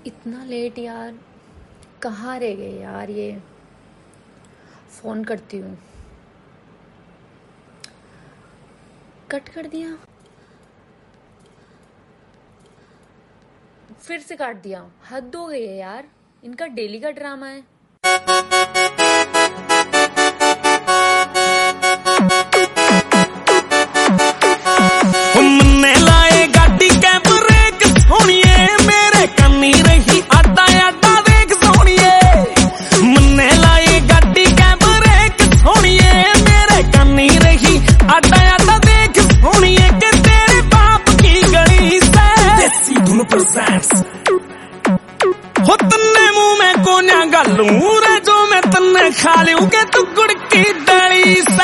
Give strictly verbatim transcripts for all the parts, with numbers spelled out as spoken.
इतना लेट यार, कहाँ रह गए यार ये। फोन करती हूँ। कट कर दिया, फिर से काट दिया। हद हो गई है यार, इनका डेली का ड्रामा है। हमने लाए गाड़ी के ब्रेक सोनिए, मेरे कन्नी रही आटा आटा देख सोनिए। हमने लाए गाड़ी के ब्रेक सोनिए, मेरे कन्नी रही आटा आटा देख सोनिए। के तेरे बाप की गली से देसी धुन प्रेजेंट्स हो तन्ने मुंह में कोन्या गालू रे, जो मैं तन्ने खा लूं के तू गुड़ की डली से।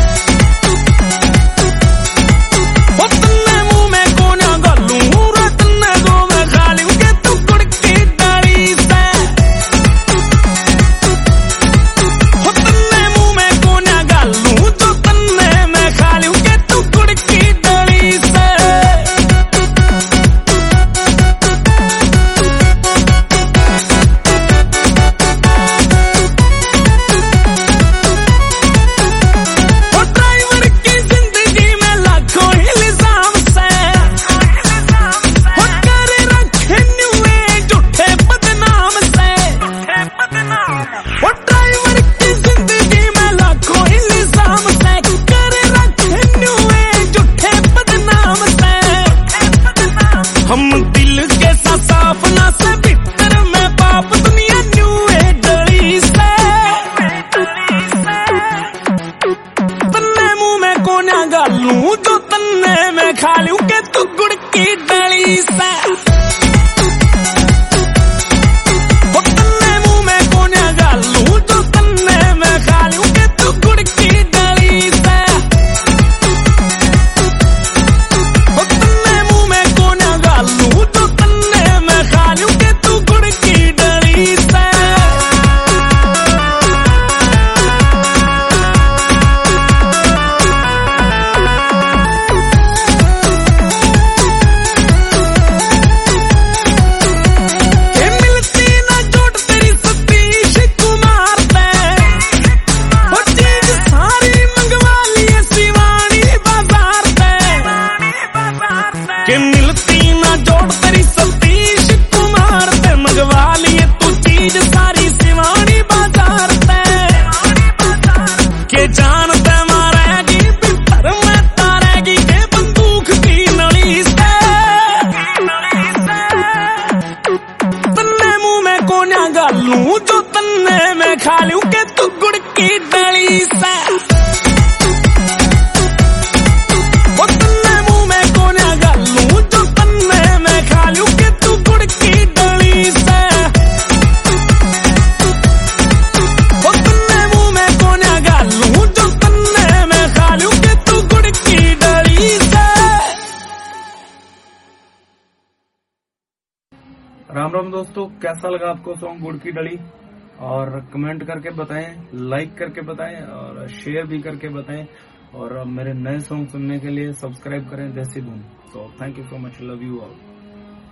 हम दिल के साफ ना से भीतर में पाप दुनिया न्यू है गली से। तन्ने मुंह में कोन्या गालू, जो तन्ने में खा लूं के तू गुड़ की डली से। के मिलती ना जोड़ तेरी सतीश कुमार पे, मंगवा लिए तू चीज सारी सिवानी बाजार पे। के जानते मारेगी भीतर में तारेगी के बंदूक की नली से। तन्ने मुंह में कोन्या गालू, जो तन्ने में खा लूं के तू गुड़ की डली से। राम राम दोस्तों, कैसा लगा आपको सॉन्ग गुड़ की डली? और कमेंट करके बताएं, लाइक करके बताएं और शेयर भी करके बताएं। और मेरे नए सॉन्ग सुनने के लिए सब्सक्राइब करें देसी धुन। तो thank you so much, love you all.